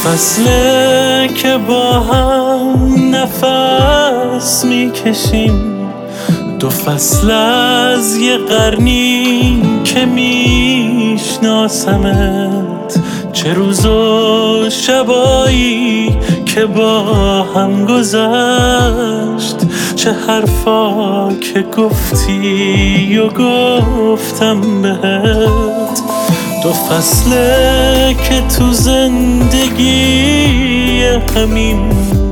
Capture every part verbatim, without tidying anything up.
فصله که با هم نفس میکشیم، دو فصل از یه قرنی که میشناسمت، چه روز و شبایی که با هم گذشت، چه حرفا که گفتی و گفتم بهت. دو فصله که تو زندگی همین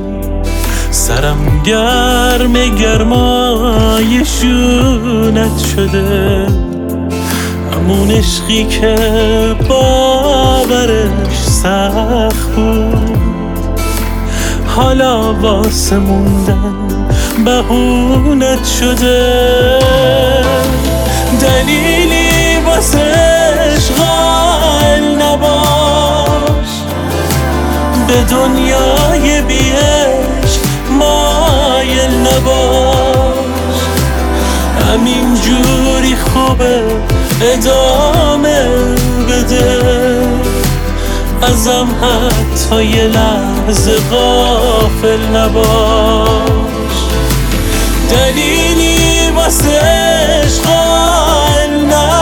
سرم گرم گرمای شونت شده، همون عشقی که باورش سخت بود، حالا واسه موندن بهونت شده. دلیلی واسه عشق قائل نباش، به دنیای بی عشق مایل نباش، همین جوری خوبه ادامه بده، ازم حتی یه لحظه غافل نباش. دلیلی واسه عشق قائل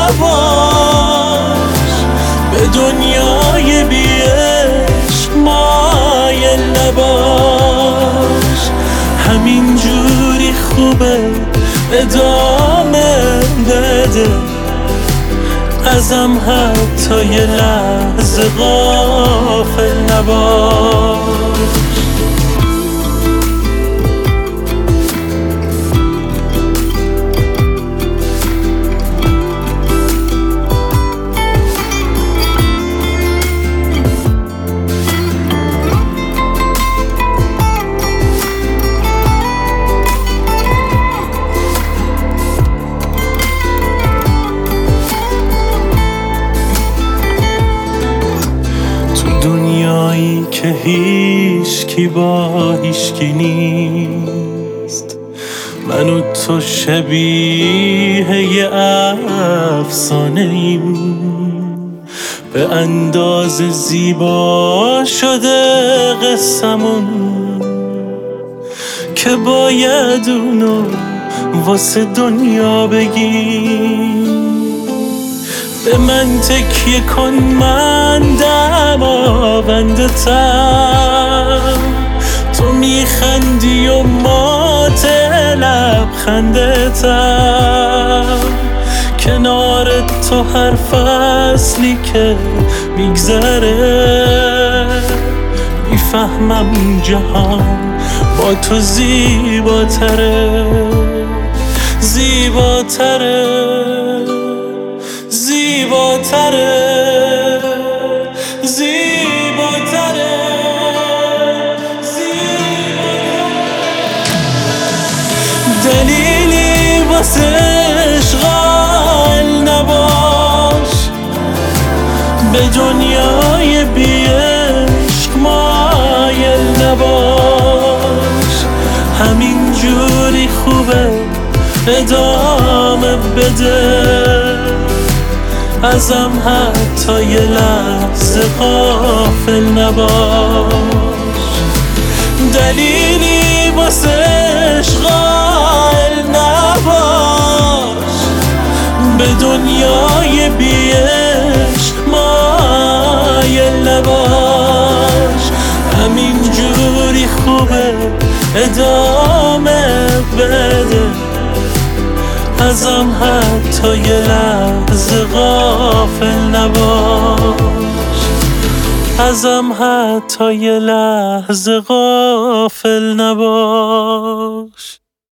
نباش، به دنیای بی عشق مایل نباش، همین جوری خوبه ادامه بده، ازم حتی یه لحظه غافل نباش. دنیایی که هیچکی با هیچکی نیست، من و تو شبیه یه افسانه ایم، به اندازه زیبا شده قصمون که باید اونو واسه دنیا بگیم. به من تکیه کن، من دماونده تم، تو میخندی و مات لبخنده تم، کنار تو هر فصلی که میگذره میفهمم جهان با تو زیباتره، زیباتره، زیباتره، زیباتره، زیباتره. دلیلی واسه عشق قائل نباش، به دنیای بی عشق مایل نباش، همین جوری خوبه ادامه بده، ازم حتی یه لحظه غافل نباش. دلیلی واسه عشق قائل نباش، به دنیای بی عشق مایل نباش، همین جوری خوبه ادامه بده، ازم حتی یه لحظه غافل نباش، ازم حتی یه لحظه غافل نباش.